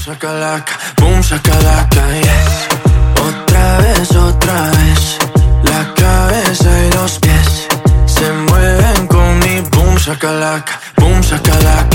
shakalaka, yes. Otra vez, la cabeza y los pies se mueven con mi boom shakalaka,